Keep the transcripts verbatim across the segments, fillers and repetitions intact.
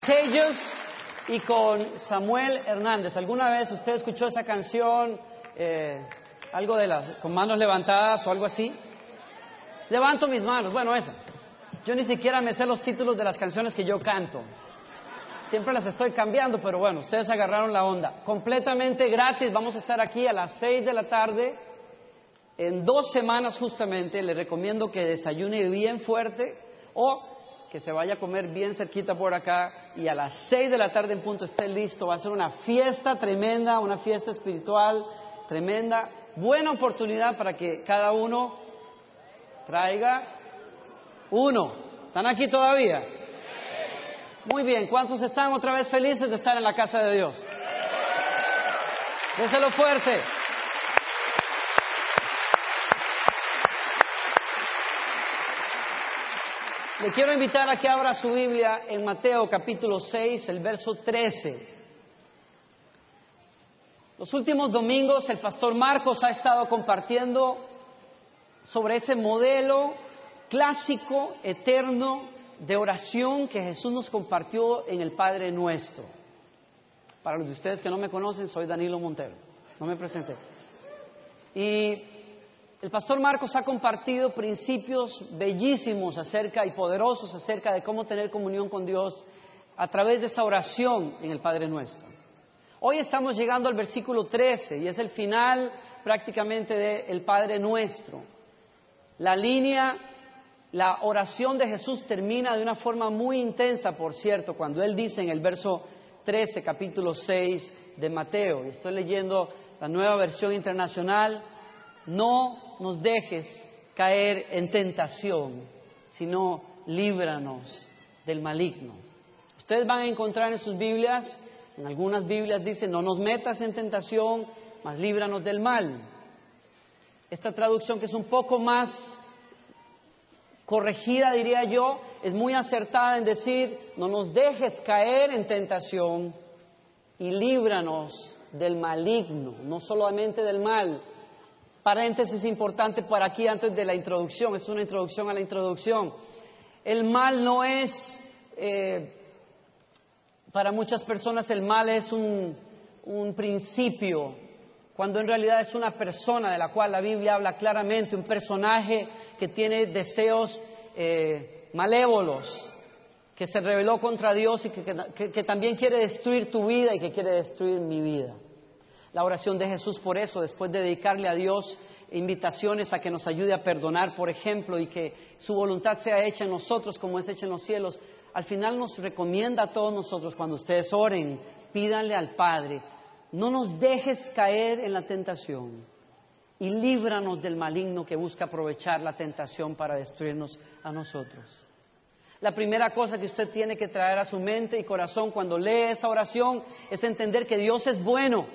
Tejas y con Samuel Hernández. ¿Alguna vez usted escuchó esa canción, eh, algo de las, con manos levantadas o algo así? Levanto mis manos, bueno, esa. Yo ni siquiera me sé los títulos de las canciones que yo canto. Siempre las estoy cambiando, pero bueno, ustedes agarraron la onda. Completamente gratis, vamos a estar aquí a las seis de la tarde. En dos semanas justamente, le recomiendo que desayune bien fuerte o que se vaya a comer bien cerquita por acá y a las seis de la tarde en punto esté listo. Va a ser una fiesta tremenda, una fiesta espiritual tremenda. Buena oportunidad para que cada uno traiga uno. ¿Están aquí todavía? Muy bien. ¿Cuántos están otra vez felices de estar en la casa de Dios? Déselo fuerte. Le quiero invitar a que abra su Biblia en Mateo capítulo seis, el verso trece. Los últimos domingos el pastor Marcos ha estado compartiendo sobre ese modelo clásico, eterno, de oración que Jesús nos compartió en el Padre Nuestro. Para los de ustedes que no me conocen, soy Danilo Montero, no me presenté. Y el pastor Marcos ha compartido principios bellísimos acerca y poderosos acerca de cómo tener comunión con Dios a través de esa oración en el Padre Nuestro. Hoy estamos llegando al versículo trece y es el final prácticamente del Padre Nuestro. La línea, la oración de Jesús termina de una forma muy intensa, por cierto, cuando Él dice en el verso trece, capítulo seis de Mateo, y estoy leyendo la Nueva Versión Internacional: no nos dejes caer en tentación, sino líbranos del maligno. Ustedes van a encontrar en sus Biblias, en algunas Biblias dice: no nos metas en tentación, mas líbranos del mal. Esta traducción, que es un poco más corregida, diría yo, es muy acertada en decir: no nos dejes caer en tentación y líbranos del maligno, no solamente del mal. Paréntesis importante para aquí antes de la introducción, es una introducción a la introducción. El mal no es, eh, para muchas personas el mal es un, un principio, cuando en realidad es una persona de la cual la Biblia habla claramente, un personaje que tiene deseos eh, malévolos, que se rebeló contra Dios y que, que, que también quiere destruir tu vida y que quiere destruir mi vida. La oración de Jesús, por eso, después de dedicarle a Dios invitaciones a que nos ayude a perdonar, por ejemplo, y que su voluntad sea hecha en nosotros como es hecha en los cielos, al final nos recomienda a todos nosotros: cuando ustedes oren, pídanle al Padre: no nos dejes caer en la tentación y líbranos del maligno que busca aprovechar la tentación para destruirnos a nosotros. La primera cosa que usted tiene que traer a su mente y corazón cuando lee esa oración es entender que Dios es bueno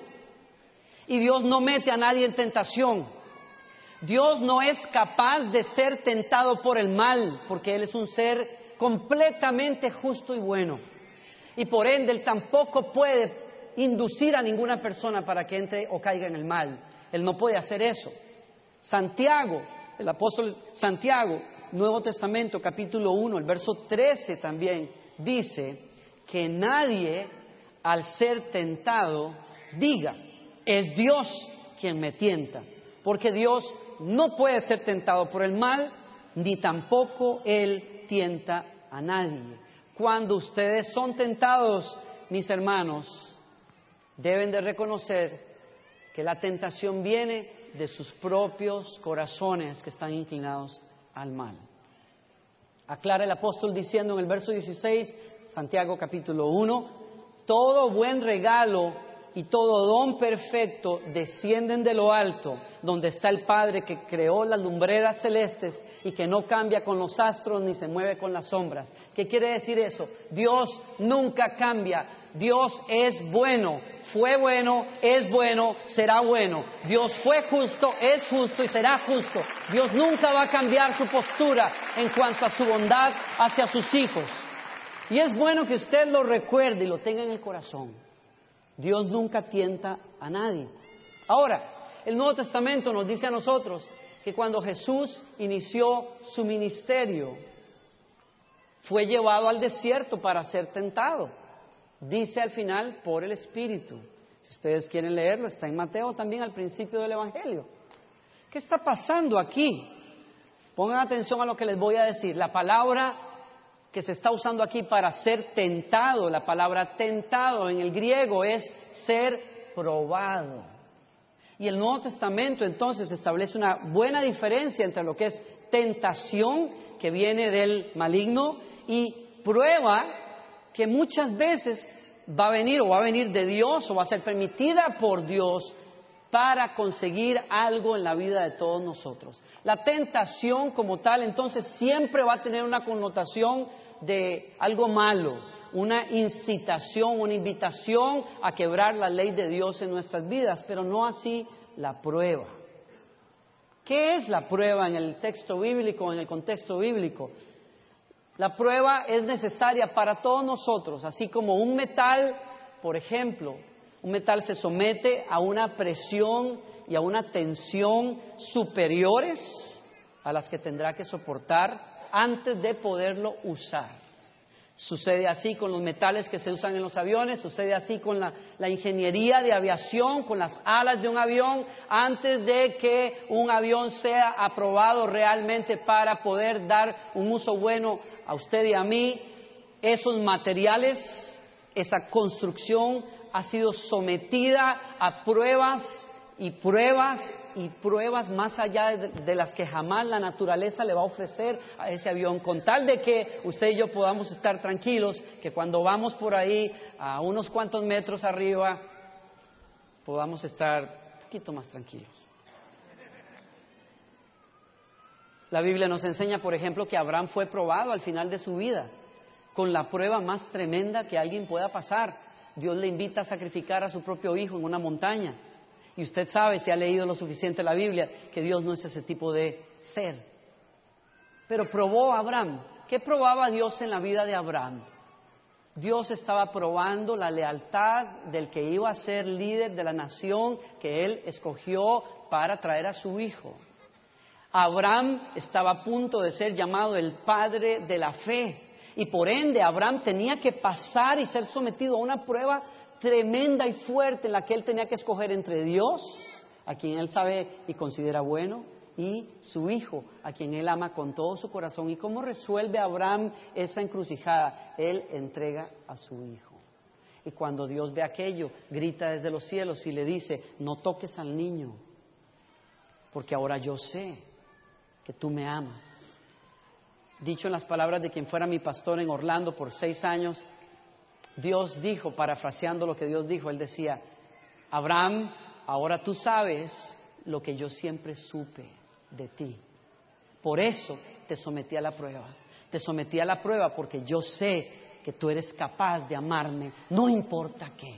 y Dios no mete a nadie en tentación. Dios no es capaz de ser tentado por el mal, porque Él es un ser completamente justo y bueno, y por ende Él tampoco puede inducir a ninguna persona para que entre o caiga en el mal. Él no puede hacer eso. Santiago, el apóstol Santiago, Nuevo Testamento, capítulo uno, el verso trece también dice que nadie, al ser tentado, diga: es Dios quien me tienta, porque Dios no puede ser tentado por el mal, ni tampoco Él tienta a nadie. Cuando ustedes son tentados, mis hermanos, deben de reconocer que la tentación viene de sus propios corazones que están inclinados al mal. Aclara el apóstol diciendo en el verso dieciséis, Santiago capítulo uno: todo buen regalo y todo don perfecto descienden de lo alto, donde está el Padre que creó las lumbreras celestes y que no cambia con los astros ni se mueve con las sombras. ¿Qué quiere decir eso? Dios nunca cambia. Dios es bueno, fue bueno, es bueno, será bueno. Dios fue justo, es justo y será justo. Dios nunca va a cambiar su postura en cuanto a su bondad hacia sus hijos. Y es bueno que usted lo recuerde y lo tenga en el corazón. Dios nunca tienta a nadie. Ahora, el Nuevo Testamento nos dice a nosotros que cuando Jesús inició su ministerio, fue llevado al desierto para ser tentado. Dice al final, por el Espíritu. Si ustedes quieren leerlo, está en Mateo también al principio del Evangelio. ¿Qué está pasando aquí? Pongan atención a lo que les voy a decir. La palabra que se está usando aquí para ser tentado, la palabra tentado en el griego es ser probado. Y el Nuevo Testamento entonces establece una buena diferencia entre lo que es tentación, que viene del maligno, y prueba, que muchas veces va a venir o va a venir de Dios o va a ser permitida por Dios para conseguir algo en la vida de todos nosotros. La tentación como tal entonces siempre va a tener una connotación de algo malo, una incitación, una invitación a quebrar la ley de Dios en nuestras vidas, pero no así la prueba. ¿Qué es la prueba en el texto bíblico, en el contexto bíblico? La prueba es necesaria para todos nosotros, así como un metal, por ejemplo, un metal se somete a una presión y a una tensión superiores a las que tendrá que soportar antes de poderlo usar. Sucede así con los metales que se usan en los aviones, sucede así con la, la ingeniería de aviación, con las alas de un avión, antes de que un avión sea aprobado realmente para poder dar un uso bueno a usted y a mí. Esos materiales, esa construcción ha sido sometida a pruebas y pruebas y pruebas más allá de, de las que jamás la naturaleza le va a ofrecer a ese avión, con tal de que usted y yo podamos estar tranquilos, que cuando vamos por ahí a unos cuantos metros arriba podamos estar un poquito más tranquilos. La Biblia nos enseña, por ejemplo, que Abraham fue probado al final de su vida con la prueba más tremenda que alguien pueda pasar. Dios le invita a sacrificar a su propio hijo en una montaña. Y usted sabe, si ha leído lo suficiente la Biblia, que Dios no es ese tipo de ser. Pero probó a Abraham. ¿Qué probaba Dios en la vida de Abraham? Dios estaba probando la lealtad del que iba a ser líder de la nación que él escogió para traer a su hijo. Abraham estaba a punto de ser llamado el padre de la fe. Y por ende Abraham tenía que pasar y ser sometido a una prueba tremenda y fuerte en la que él tenía que escoger entre Dios, a quien él sabe y considera bueno, y su hijo, a quien él ama con todo su corazón. ¿Y cómo resuelve Abraham esa encrucijada? Él entrega a su hijo. Y cuando Dios ve aquello, grita desde los cielos y le dice: no toques al niño, porque ahora yo sé que tú me amas. Dicho en las palabras de quien fuera mi pastor en Orlando por seis años, Dios dijo, parafraseando lo que Dios dijo, Él decía: Abraham, ahora tú sabes lo que yo siempre supe de ti. Por eso te sometí a la prueba. Te sometí a la prueba porque yo sé que tú eres capaz de amarme, no importa qué.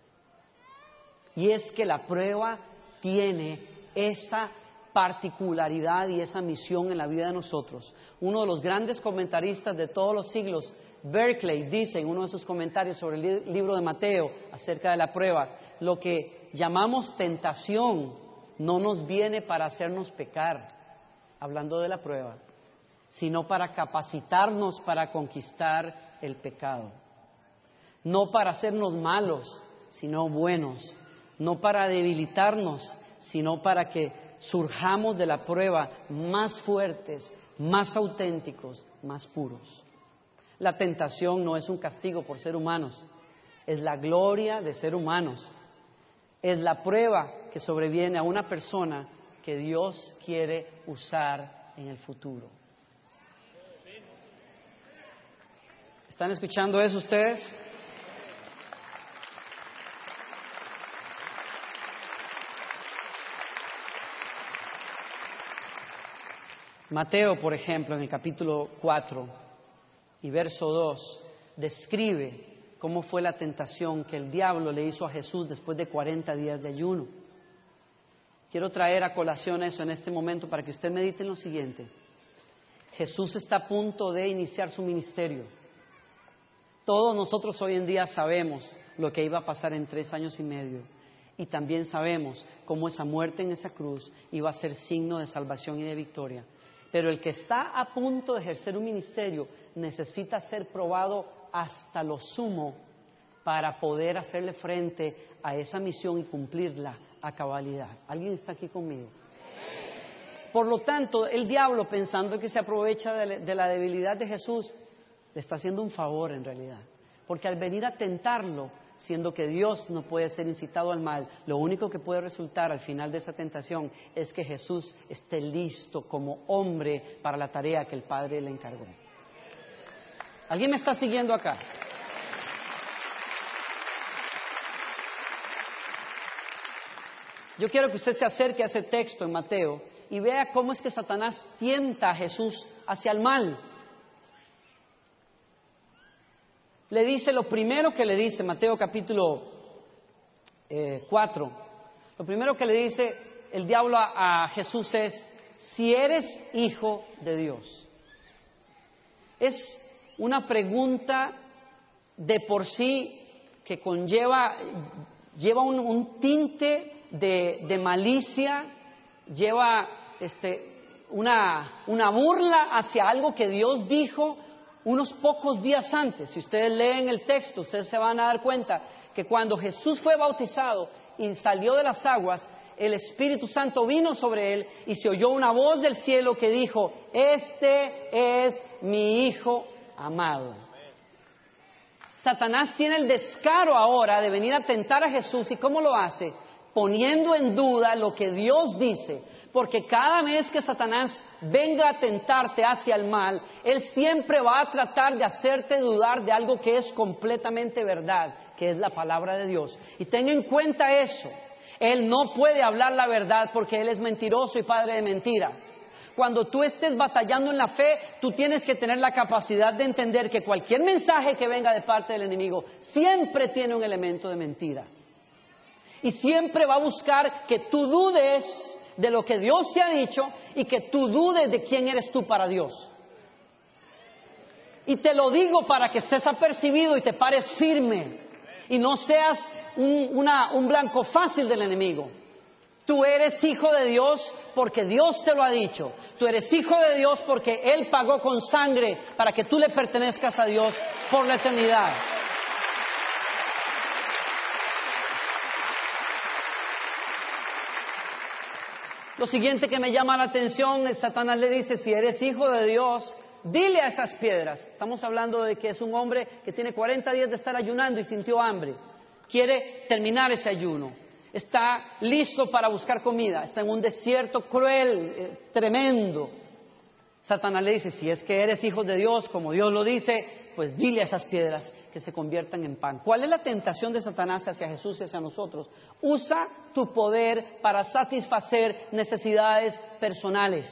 Y es que la prueba tiene esa particularidad y esa misión en la vida de nosotros. Uno de los grandes comentaristas de todos los siglos, Berkeley, dice en uno de sus comentarios sobre el libro de Mateo acerca de la prueba: lo que llamamos tentación no nos viene para hacernos pecar, hablando de la prueba, sino para capacitarnos para conquistar el pecado. No para hacernos malos, sino buenos. No para debilitarnos, sino para que surjamos de la prueba más fuertes, más auténticos, más puros. La tentación no es un castigo por ser humanos, es la gloria de ser humanos. Es la prueba que sobreviene a una persona que Dios quiere usar en el futuro. ¿Están escuchando eso ustedes? Mateo, por ejemplo, en el capítulo cuatro y verso dos, describe cómo fue la tentación que el diablo le hizo a Jesús después de cuarenta días de ayuno. Quiero traer a colación eso en este momento para que usted medite en lo siguiente. Jesús está a punto de iniciar su ministerio. Todos nosotros hoy en día sabemos lo que iba a pasar en tres años y medio. Y también sabemos cómo esa muerte en esa cruz iba a ser signo de salvación y de victoria. Pero el que está a punto de ejercer un ministerio necesita ser probado hasta lo sumo para poder hacerle frente a esa misión y cumplirla a cabalidad. ¿Alguien está aquí conmigo? Por lo tanto, el diablo, pensando que se aprovecha de la debilidad de Jesús, le está haciendo un favor en realidad. Porque al venir a tentarlo, siendo que Dios no puede ser incitado al mal, lo único que puede resultar al final de esa tentación es que Jesús esté listo como hombre para la tarea que el Padre le encargó. ¿Alguien me está siguiendo acá? Yo quiero que usted se acerque a ese texto en Mateo y vea cómo es que Satanás tienta a Jesús hacia el mal. Le dice lo primero que le dice, Mateo capítulo eh, cuatro, lo primero que le dice el diablo a, a Jesús es, si eres hijo de Dios. Es una pregunta de por sí que conlleva, lleva un, un tinte de, de malicia, lleva este, una, una burla hacia algo que Dios dijo unos pocos días antes. Si ustedes leen el texto, ustedes se van a dar cuenta que cuando Jesús fue bautizado y salió de las aguas, el Espíritu Santo vino sobre él y se oyó una voz del cielo que dijo, este es mi Hijo amado. Satanás tiene el descaro ahora de venir a tentar a Jesús. ¿Y cómo lo hace? Poniendo en duda lo que Dios dice. Porque cada vez que Satanás venga a tentarte hacia el mal, él siempre va a tratar de hacerte dudar de algo que es completamente verdad, que es la palabra de Dios. Y ten en cuenta eso. Él no puede hablar la verdad porque él es mentiroso y padre de mentira. Cuando tú estés batallando en la fe, tú tienes que tener la capacidad de entender que cualquier mensaje que venga de parte del enemigo siempre tiene un elemento de mentira. Y siempre va a buscar que tú dudes de lo que Dios te ha dicho y que tú dudes de quién eres tú para Dios. Y te lo digo para que estés apercibido y te pares firme y no seas un, una, un blanco fácil del enemigo. Tú eres hijo de Dios porque Dios te lo ha dicho. Tú eres hijo de Dios porque Él pagó con sangre para que tú le pertenezcas a Dios por la eternidad. Lo siguiente que me llama la atención es Satanás le dice, si eres hijo de Dios, dile a esas piedras. Estamos hablando de que es un hombre que tiene cuarenta días de estar ayunando y sintió hambre. Quiere terminar ese ayuno. Está listo para buscar comida. Está en un desierto cruel, eh, tremendo. Satanás le dice, si es que eres hijo de Dios, como Dios lo dice, pues dile a esas piedras que se conviertan en pan. ¿Cuál es la tentación de Satanás hacia Jesús y hacia nosotros? Usa tu poder para satisfacer necesidades personales.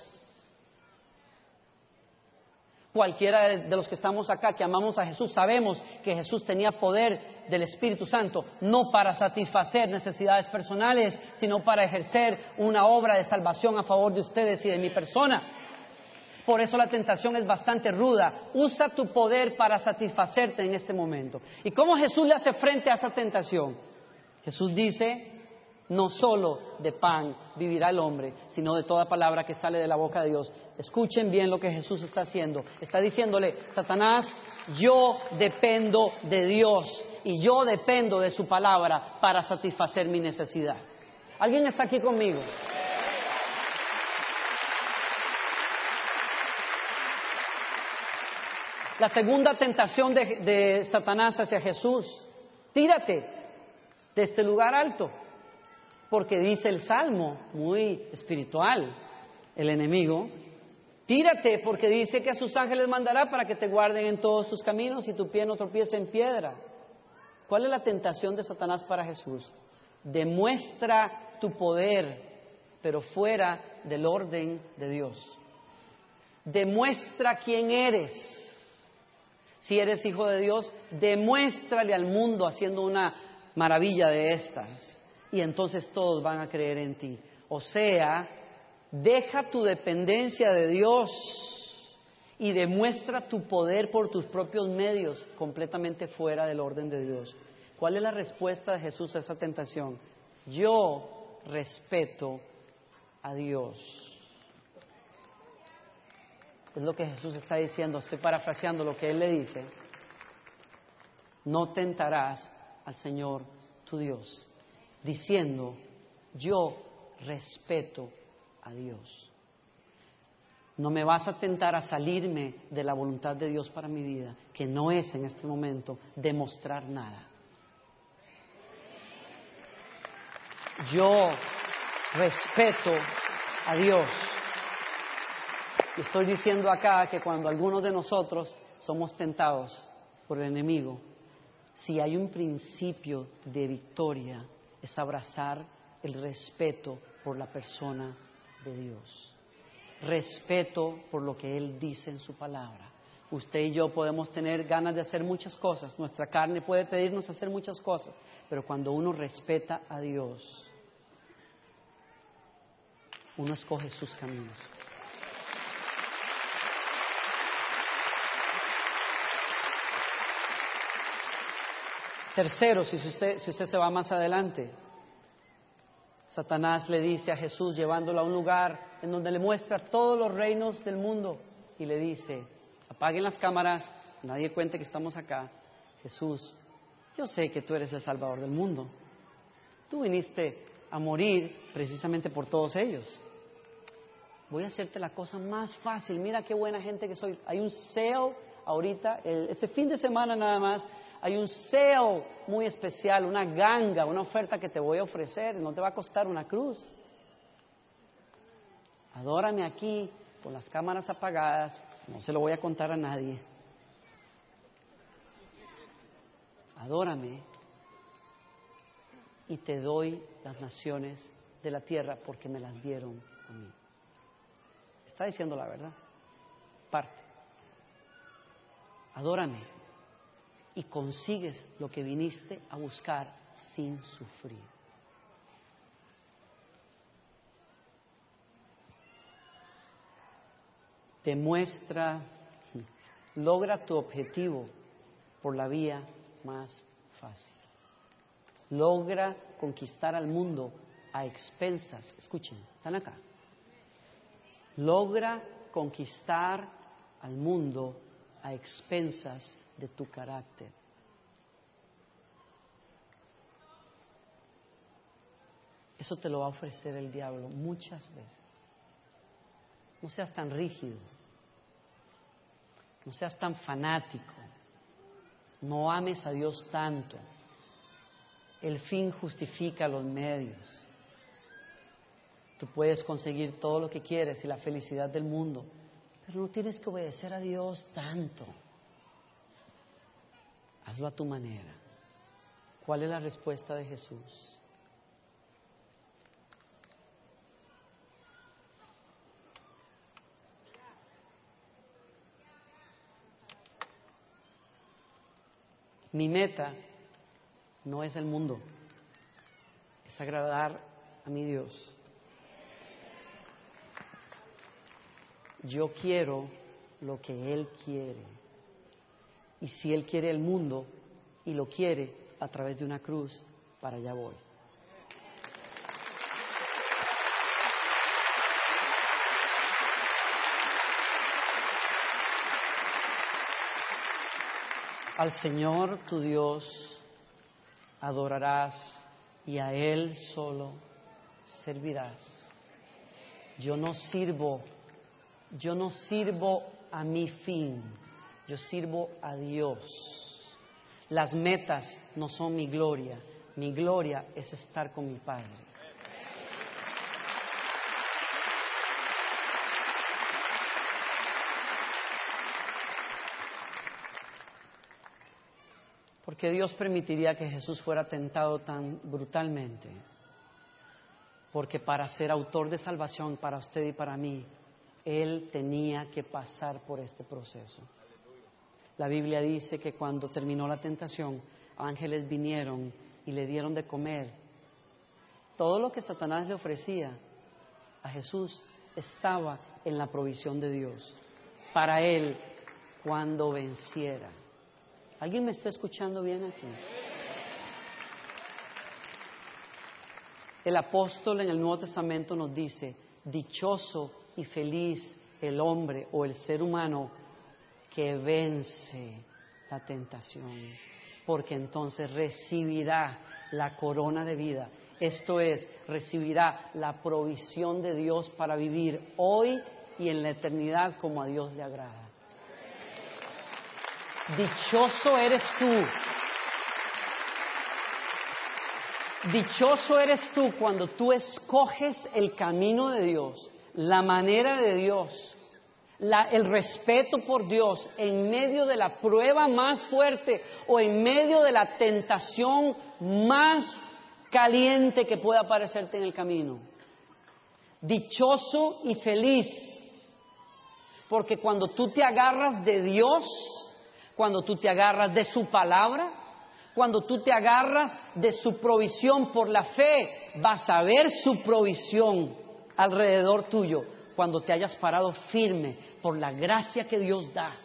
Cualquiera de los que estamos acá, que amamos a Jesús, sabemos que Jesús tenía poder del Espíritu Santo, no para satisfacer necesidades personales, sino para ejercer una obra de salvación a favor de ustedes y de mi persona. Por eso la tentación es bastante ruda. Usa tu poder para satisfacerte en este momento. ¿Y cómo Jesús le hace frente a esa tentación? Jesús dice, no solo de pan vivirá el hombre, sino de toda palabra que sale de la boca de Dios. Escuchen bien lo que Jesús está haciendo. Está diciéndole, Satanás, yo dependo de Dios y yo dependo de su palabra para satisfacer mi necesidad. ¿Alguien está aquí conmigo? La segunda tentación de, de Satanás hacia Jesús, tírate de este lugar alto, porque dice el Salmo, muy espiritual, el enemigo, tírate porque dice que a sus ángeles mandará para que te guarden en todos tus caminos y tu pie no tropiece en piedra. ¿Cuál es la tentación de Satanás para Jesús? Demuestra tu poder, pero fuera del orden de Dios. Demuestra quién eres. Si eres hijo de Dios, demuéstrale al mundo haciendo una maravilla de estas. Y entonces todos van a creer en ti. O sea, deja tu dependencia de Dios y demuestra tu poder por tus propios medios, completamente fuera del orden de Dios. ¿Cuál es la respuesta de Jesús a esa tentación? Yo respeto a Dios. es lo que Jesús está diciendo, estoy parafraseando lo que Él le dice, no tentarás al Señor tu Dios, diciendo, yo respeto a Dios. No me vas a tentar a salirme de la voluntad de Dios para mi vida, que no es en este momento demostrar nada. Yo respeto a Dios. Y estoy diciendo acá que cuando algunos de nosotros somos tentados por el enemigo, si hay un principio de victoria, es abrazar el respeto por la persona de Dios. Respeto por lo que Él dice en su palabra. Usted y yo podemos tener ganas de hacer muchas cosas, nuestra carne puede pedirnos hacer muchas cosas, pero cuando uno respeta a Dios, uno escoge sus caminos. Tercero, si usted, si usted se va más adelante, Satanás le dice a Jesús, llevándolo a un lugar en donde le muestra todos los reinos del mundo y le dice, apaguen las cámaras, nadie cuente que estamos acá. Jesús, yo sé que tú eres el Salvador del mundo. Tú viniste a morir precisamente por todos ellos. Voy a hacerte la cosa más fácil. Mira qué buena gente que soy. Hay un sale ahorita, este fin de semana nada más, hay un sale muy especial, una ganga, una oferta que te voy a ofrecer, no te va a costar una cruz. Adórame aquí, con las cámaras apagadas, no se lo voy a contar a nadie. Adórame y te doy las naciones de la tierra porque me las dieron a mí. Está diciendo la verdad. Parte. Adórame y consigues lo que viniste a buscar sin sufrir. Demuestra, logra tu objetivo por la vía más fácil. Logra conquistar al mundo a expensas. Escuchen, están acá. Logra conquistar al mundo a expensas de tu carácter. Eso te lo va a ofrecer el diablo muchas veces. No seas tan rígido, no seas tan fanático, no ames a Dios tanto. El fin justifica los medios. Tú puedes conseguir todo lo que quieres y la felicidad del mundo, pero no tienes que obedecer a Dios tanto. Hazlo a tu manera. ¿Cuál es la respuesta de Jesús? Mi meta no es el mundo, es agradar a mi Dios. Yo quiero lo que Él quiere. Y si Él quiere el mundo y lo quiere a través de una cruz, para allá voy. Al Señor tu Dios adorarás y a Él solo servirás. Yo no sirvo, yo no sirvo a mi fin, yo sirvo a Dios. Las metas no son mi gloria, mi gloria es estar con mi Padre. Porque Dios permitiría que Jesús fuera tentado tan brutalmente. Porque para ser autor de salvación para usted y para mí, Él tenía que pasar por este proceso. La Biblia dice que cuando terminó la tentación, ángeles vinieron y le dieron de comer. Todo lo que Satanás le ofrecía a Jesús estaba en la provisión de Dios para Él cuando venciera. ¿Alguien me está escuchando bien aquí? El apóstol en el Nuevo Testamento nos dice, dichoso y feliz el hombre o el ser humano que vence la tentación, porque entonces recibirá la corona de vida. Esto es, recibirá la provisión de Dios para vivir hoy y en la eternidad como a Dios le agrada. Dichoso eres tú. Dichoso eres tú cuando tú escoges el camino de Dios, la manera de Dios, la, el respeto por Dios en medio de la prueba más fuerte o en medio de la tentación más caliente que pueda aparecerte en el camino. Dichoso y feliz, porque cuando tú te agarras de Dios, cuando tú te agarras de su palabra, cuando tú te agarras de su provisión por la fe, vas a ver su provisión alrededor tuyo cuando te hayas parado firme por la gracia que Dios da.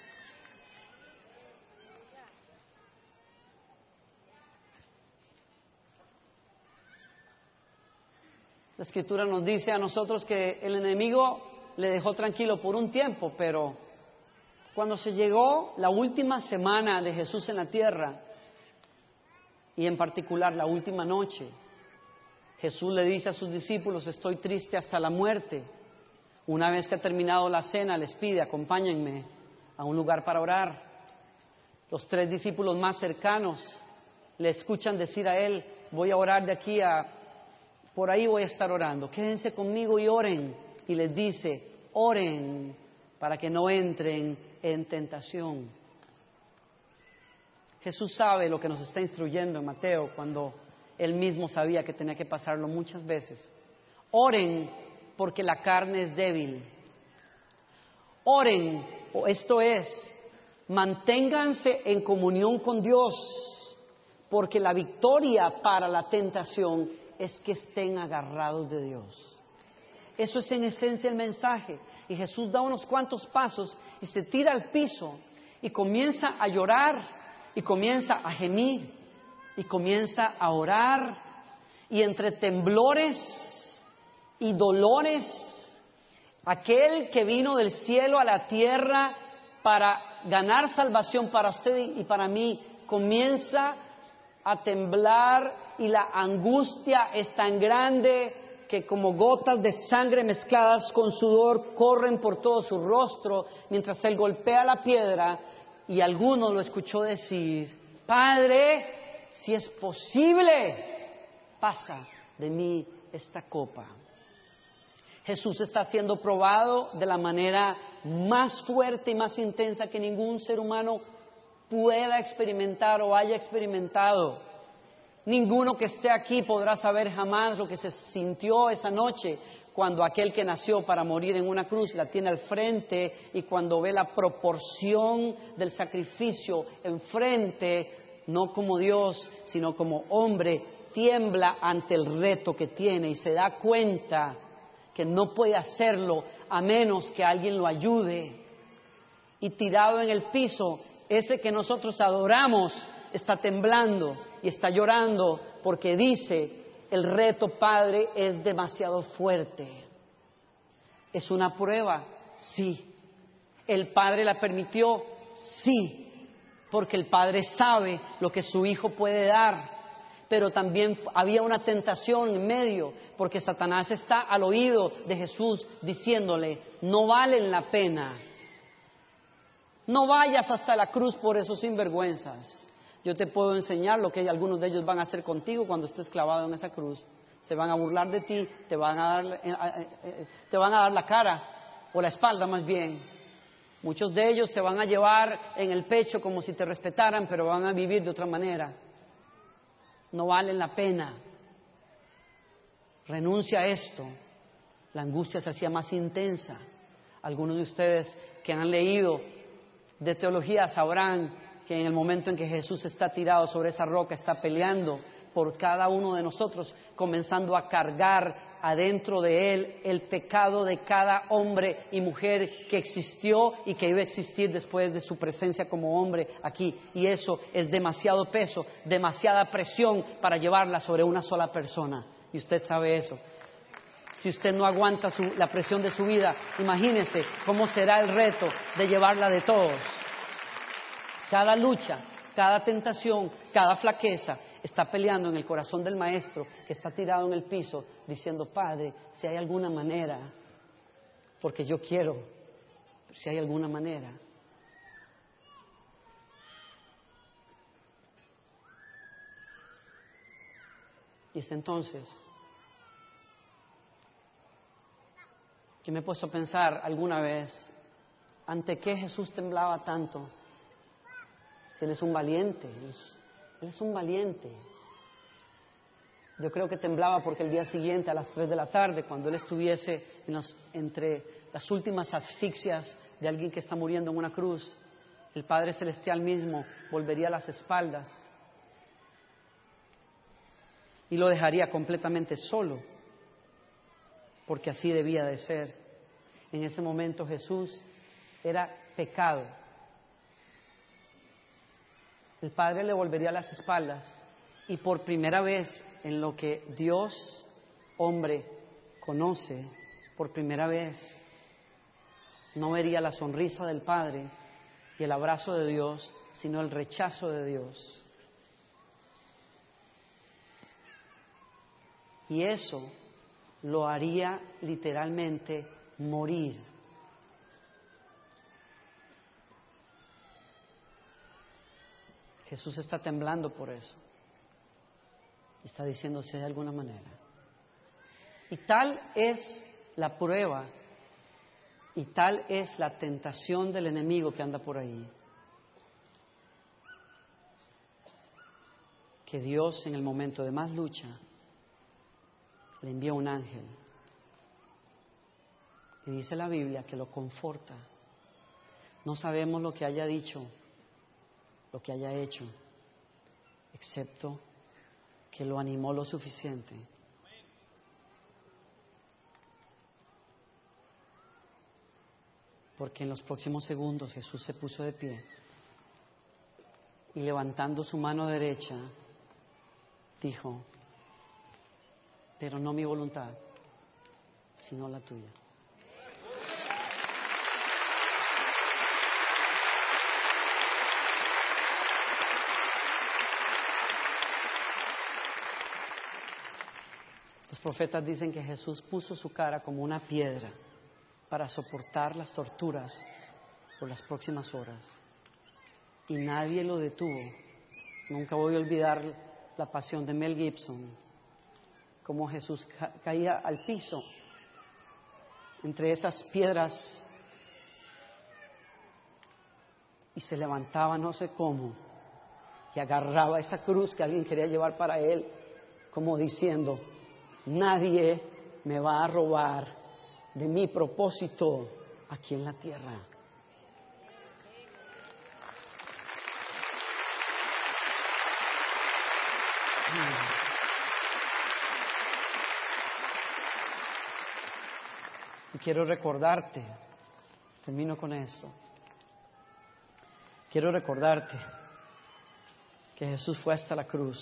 La Escritura nos dice a nosotros que el enemigo le dejó tranquilo por un tiempo, pero cuando se llegó la última semana de Jesús en la tierra, y en particular la última noche, Jesús le dice a sus discípulos: estoy triste hasta la muerte. Una vez que ha terminado la cena, les pide: acompáñenme a un lugar para orar. Los tres discípulos más cercanos le escuchan decir a él: voy a orar de aquí a... por ahí voy a estar orando, quédense conmigo y oren. Y les dice: oren para que no entren en tentación. Jesús sabe lo que nos está instruyendo en Mateo cuando Él mismo sabía que tenía que pasarlo muchas veces. Oren porque la carne es débil. Oren, o esto es, manténganse en comunión con Dios, porque la victoria para la tentación es que estén agarrados de Dios. Eso es en esencia el mensaje. Y Jesús da unos cuantos pasos y se tira al piso y comienza a llorar. Y comienza a gemir, y comienza a orar, y entre temblores y dolores, aquel que vino del cielo a la tierra para ganar salvación para usted y para mí, comienza a temblar, y la angustia es tan grande que como gotas de sangre mezcladas con sudor corren por todo su rostro mientras él golpea la piedra. Y alguno lo escuchó decir: Padre, si es posible, pasa de mí esta copa. Jesús está siendo probado de la manera más fuerte y más intensa que ningún ser humano pueda experimentar o haya experimentado. Ninguno que esté aquí podrá saber jamás lo que se sintió esa noche cuando aquel que nació para morir en una cruz la tiene al frente, y cuando ve la proporción del sacrificio enfrente, no como Dios, sino como hombre, tiembla ante el reto que tiene y se da cuenta que no puede hacerlo a menos que alguien lo ayude. Y tirado en el piso, ese que nosotros adoramos está temblando y está llorando porque dice: el reto, Padre, es demasiado fuerte. ¿Es una prueba? Sí. ¿El Padre la permitió? Sí. Porque el Padre sabe lo que su Hijo puede dar. Pero también había una tentación en medio, porque Satanás está al oído de Jesús diciéndole: no valen la pena. No vayas hasta la cruz por esos sinvergüenzas. Yo te puedo enseñar lo que algunos de ellos van a hacer contigo cuando estés clavado en esa cruz. Se van a burlar de ti, te van a dar, te van a dar la cara, o la espalda más bien. Muchos de ellos te van a llevar en el pecho como si te respetaran, pero van a vivir de otra manera. No valen la pena. Renuncia a esto. La angustia se hacía más intensa. Algunos de ustedes que han leído de teología sabrán que en el momento en que Jesús está tirado sobre esa roca, está peleando por cada uno de nosotros, comenzando a cargar adentro de Él el pecado de cada hombre y mujer que existió y que iba a existir después de su presencia como hombre aquí. Y eso es demasiado peso, demasiada presión para llevarla sobre una sola persona. Y usted sabe eso. Si usted no aguanta su, la presión de su vida, imagínese cómo será el reto de llevarla de todos. Cada lucha, cada tentación, cada flaqueza está peleando en el corazón del maestro que está tirado en el piso diciendo: Padre, si hay alguna manera, porque yo quiero, si hay alguna manera. Y es entonces que me he puesto a pensar alguna vez, ¿ante qué Jesús temblaba tanto? Si Él es un valiente, Él es, él es un valiente. Yo creo que temblaba porque el día siguiente, a las tres de la tarde, cuando Él estuviese en los, entre las últimas asfixias de alguien que está muriendo en una cruz, el Padre Celestial mismo volvería las espaldas y lo dejaría completamente solo, porque así debía de ser. En ese momento Jesús era pecado. El Padre le volvería las espaldas y por primera vez en lo que Dios, hombre, conoce, por primera vez no vería la sonrisa del Padre y el abrazo de Dios, sino el rechazo de Dios. Y eso lo haría literalmente morir. Jesús está temblando por eso. Está diciendo si hay alguna manera. Y tal es la prueba y tal es la tentación del enemigo que anda por ahí, que Dios en el momento de más lucha le envía un ángel y dice la Biblia que lo conforta. No sabemos lo que haya dicho, lo que haya hecho, excepto que lo animó lo suficiente. Porque en los próximos segundos Jesús se puso de pie y levantando su mano derecha dijo: pero no mi voluntad, sino la tuya. Los profetas dicen que Jesús puso su cara como una piedra para soportar las torturas por las próximas horas. Y nadie lo detuvo. Nunca voy a olvidar la pasión de Mel Gibson, como Jesús ca- caía al piso entre esas piedras y se levantaba no sé cómo y agarraba esa cruz que alguien quería llevar para él, como diciendo: nadie me va a robar de mi propósito aquí en la tierra. Y quiero recordarte, termino con esto, quiero recordarte que Jesús fue hasta la cruz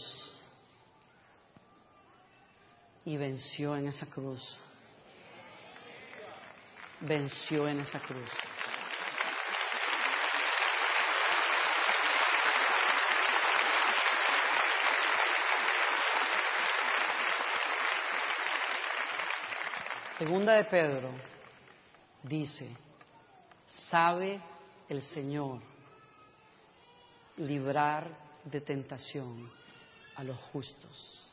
y venció en esa cruz, venció en esa cruz. Segunda de Pedro dice: sabe el Señor librar de tentación a los justos.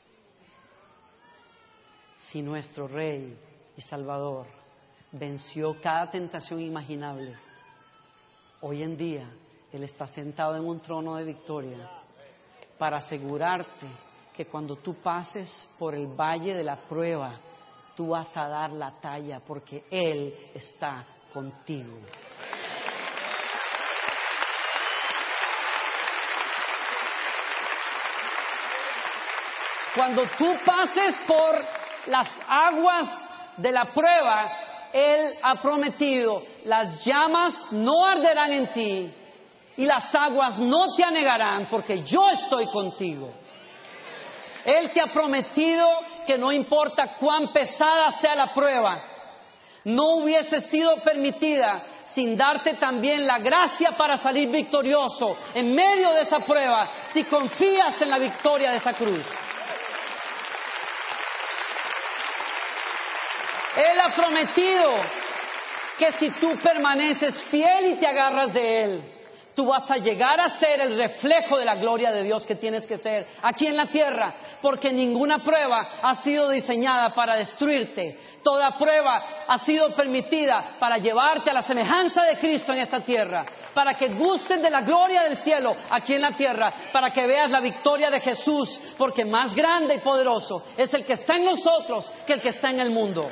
Si nuestro Rey y Salvador venció cada tentación imaginable, hoy en día Él está sentado en un trono de victoria para asegurarte que cuando tú pases por el valle de la prueba, tú vas a dar la talla porque Él está contigo. Cuando tú pases por las aguas de la prueba, Él ha prometido: las llamas no arderán en ti y las aguas no te anegarán, porque yo estoy contigo. Él te ha prometido que no importa cuán pesada sea la prueba, no hubiese sido permitida sin darte también la gracia para salir victorioso en medio de esa prueba, si confías en la victoria de esa cruz. Él ha prometido que si tú permaneces fiel y te agarras de Él, tú vas a llegar a ser el reflejo de la gloria de Dios que tienes que ser aquí en la tierra, porque ninguna prueba ha sido diseñada para destruirte. Toda prueba ha sido permitida para llevarte a la semejanza de Cristo en esta tierra, para que gustes de la gloria del cielo aquí en la tierra, para que veas la victoria de Jesús, porque más grande y poderoso es el que está en nosotros que el que está en el mundo.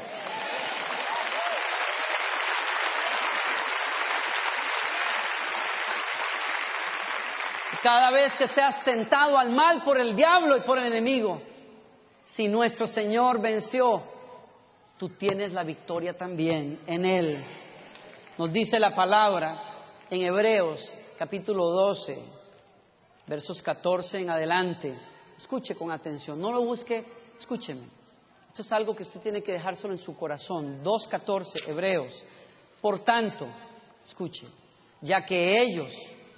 Cada vez que seas tentado al mal por el diablo y por el enemigo, si nuestro Señor venció, tú tienes la victoria también en Él. Nos dice la palabra en Hebreos capítulo doce, versos catorce en adelante. Escuche con atención, no lo busque, escúcheme. Esto es algo que usted tiene que dejárselo en su corazón. dos catorce, Hebreos. Por tanto, escuche, ya que ellos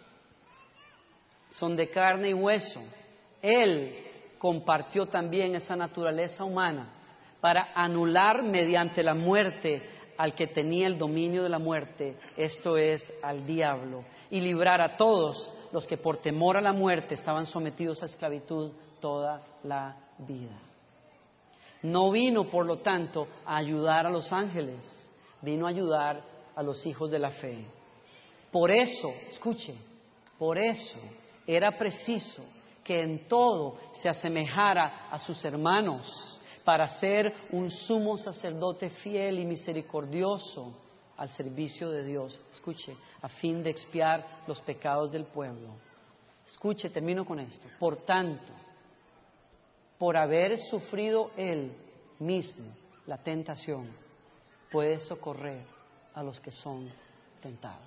son de carne y hueso, Él compartió también esa naturaleza humana para anular mediante la muerte al que tenía el dominio de la muerte, esto es, al diablo, y librar a todos los que por temor a la muerte estaban sometidos a esclavitud toda la vida. No vino, por lo tanto, a ayudar a los ángeles, vino a ayudar a los hijos de la fe. Por eso, escuche, por eso era preciso que en todo se asemejara a sus hermanos para ser un sumo sacerdote fiel y misericordioso al servicio de Dios. Escuche, a fin de expiar los pecados del pueblo. Escuche, termino con esto. Por tanto, por haber sufrido Él mismo la tentación, puede socorrer a los que son tentados.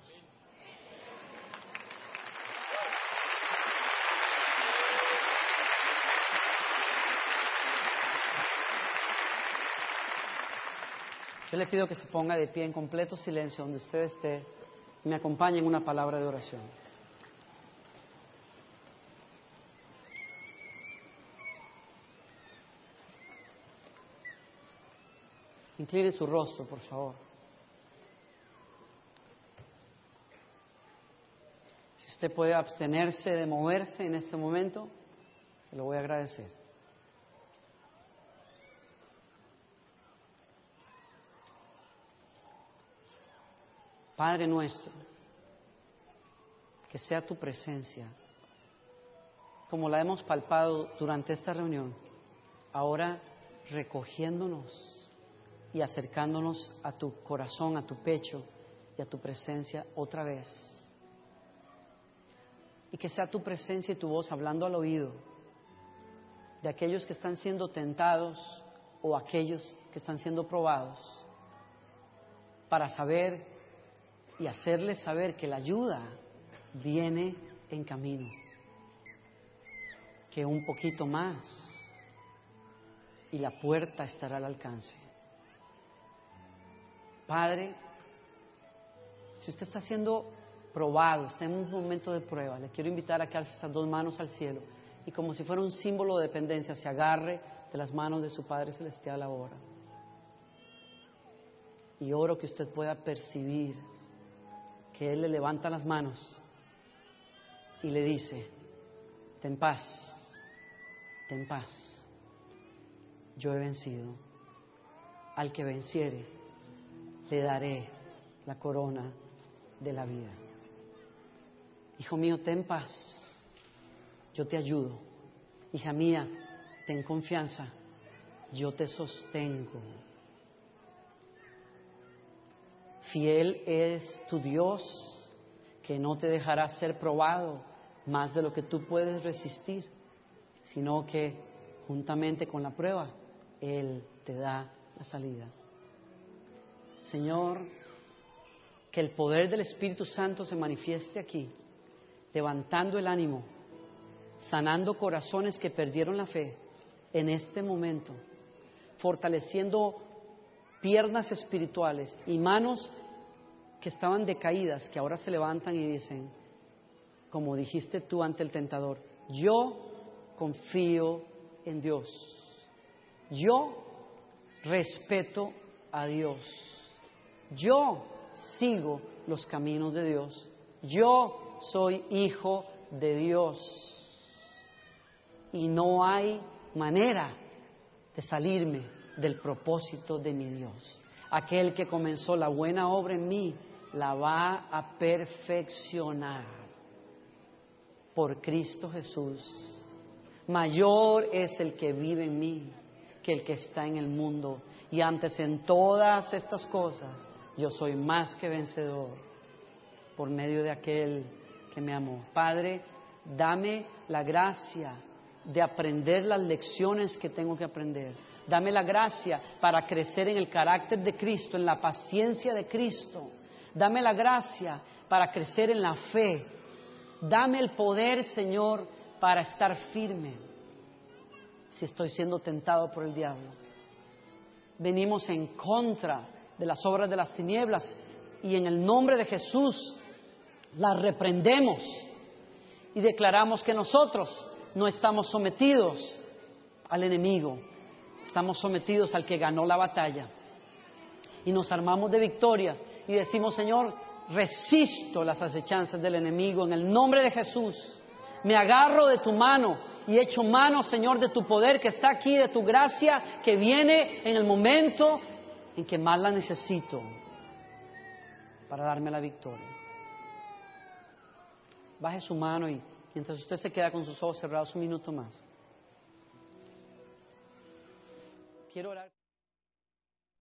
Yo le pido que se ponga de pie en completo silencio donde usted esté y me acompañe en una palabra de oración. Incline su rostro, por favor. Si usted puede abstenerse de moverse en este momento, se lo voy a agradecer. Padre nuestro, que sea tu presencia, como la hemos palpado durante esta reunión, ahora recogiéndonos y acercándonos a tu corazón, a tu pecho y a tu presencia otra vez. Y que sea tu presencia y tu voz hablando al oído de aquellos que están siendo tentados o aquellos que están siendo probados, para saber y hacerles saber que la ayuda viene en camino, que un poquito más y la puerta estará al alcance. Padre, si usted está siendo probado, está en un momento de prueba, le quiero invitar a que alce esas dos manos al cielo y como si fuera un símbolo de dependencia, se agarre de las manos de su Padre Celestial ahora. Y oro que usted pueda percibir que Él le levanta las manos y le dice: ten paz, ten paz, yo he vencido. Al que venciere, le daré la corona de la vida. Hijo mío, ten paz, yo te ayudo. Hija mía, ten confianza, yo te sostengo. Fiel es tu Dios, que no te dejará ser probado más de lo que tú puedes resistir, sino que juntamente con la prueba, Él te da la salida. Señor, que el poder del Espíritu Santo se manifieste aquí, levantando el ánimo, sanando corazones que perdieron la fe en este momento, fortaleciendo piernas espirituales y manos que estaban decaídas, que ahora se levantan y dicen, como dijiste tú ante el tentador, yo confío en Dios, yo respeto a Dios, yo sigo los caminos de Dios, yo soy hijo de Dios y no hay manera de salirme del propósito de mi Dios. Aquel que comenzó la buena obra en mí la va a perfeccionar por Cristo Jesús. Mayor es el que vive en mí que el que está en el mundo. Y antes en todas estas cosas yo soy más que vencedor por medio de aquel que me amó. Padre, dame la gracia de aprender las lecciones que tengo que aprender. Dame la gracia para crecer en el carácter de Cristo, en la paciencia de Cristo. Dame la gracia para crecer en la fe. Dame el poder, Señor, para estar firme si estoy siendo tentado por el diablo. Venimos en contra de las obras de las tinieblas y en el nombre de Jesús las reprendemos y declaramos que nosotros no estamos sometidos al enemigo, estamos sometidos al que ganó la batalla. Y nos armamos de victoria y decimos, Señor, resisto las acechanzas del enemigo en el nombre de Jesús. Me agarro de tu mano y echo mano, Señor, de tu poder que está aquí, de tu gracia que viene en el momento en que más la necesito para darme la victoria. Baje su mano y mientras usted se queda con sus ojos cerrados un minuto más, quiero orar.